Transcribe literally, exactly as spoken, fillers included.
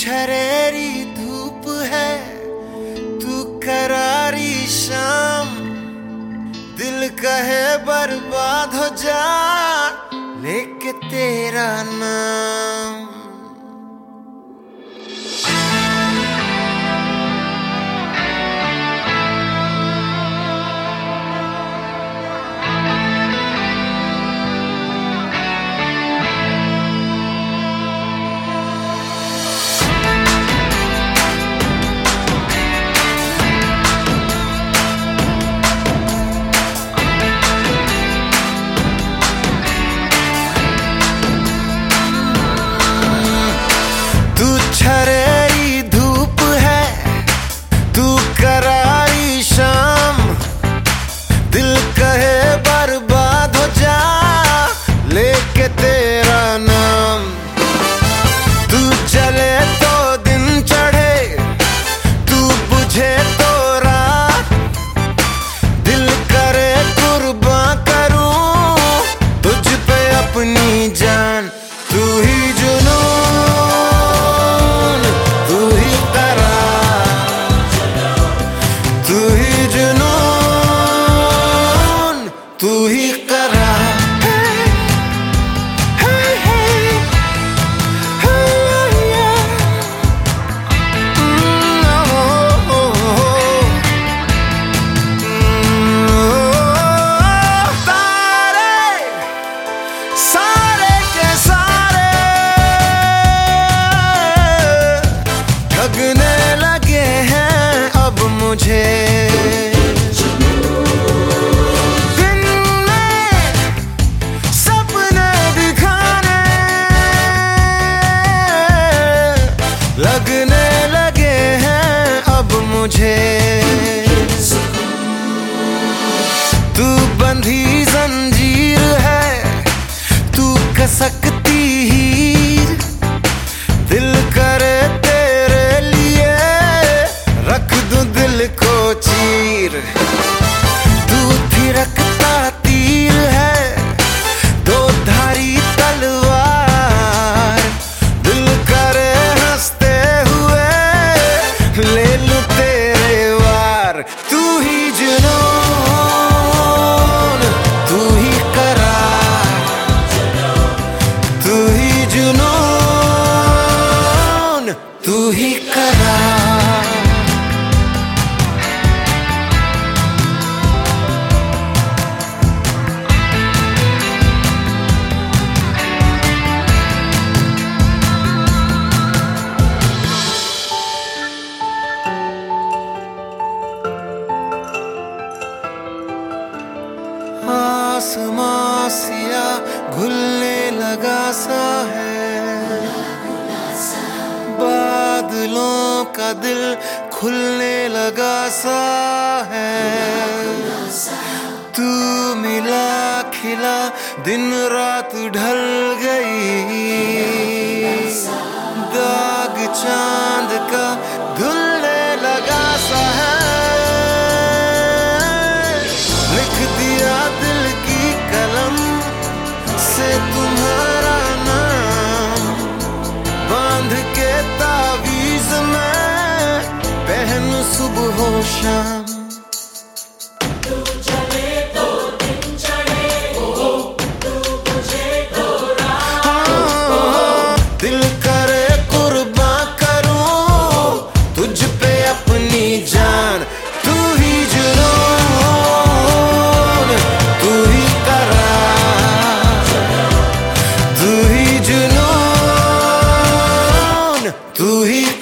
छरेरी धूप है, तू करारी शाम, दिल कहे बर्बाद हो जा लेके तेरा नाम। छरेरी धूप है, तू करारी शाम, दिल कहे बर्बाद हो जा लेके तेरा नाम। तू चले तो दिन चढ़े, तू बुझे तो रात, दिल करे कुर्बान करूं तुझ पे अपनी जान। तू ही जुनून, तू ही करा, hey, hey, hey, yeah. mm, oh, oh, oh. Mm, oh, तारे सारे के सारे ठगने लगे हैं अब मुझे। लगने लगे हैं अब मुझे, तू बंधी जंजीर है, तू कसकती हीर, दिल करे तेरे लिए रख दूं दिल को चीर। तू थिरकता तीर है, दो धारी तलवार, दिल करे ले लूं तेरे वार। तू ही जुनून, तू ही करार, तू ही जुनून, तू ही करार। आसमां सिया घुलने लगा सा है, बादलों का दिल खुलने लगा सा है। तू मिला खिला दिन रात ढल गई, दाग चांद का धुलने लगा सा है। लिख दिया दिल की कलम से तुम्हारा नाम, बांध के तावीज में पहन सुबह हो शाम। तू चले तो दिन चढ़े, तू बुझे तो रात, दिल करे कुर्बान करूं तुझ पे अपनी जान। तू ही जुनून, तू ही करार, तू ही जुनून, तू ही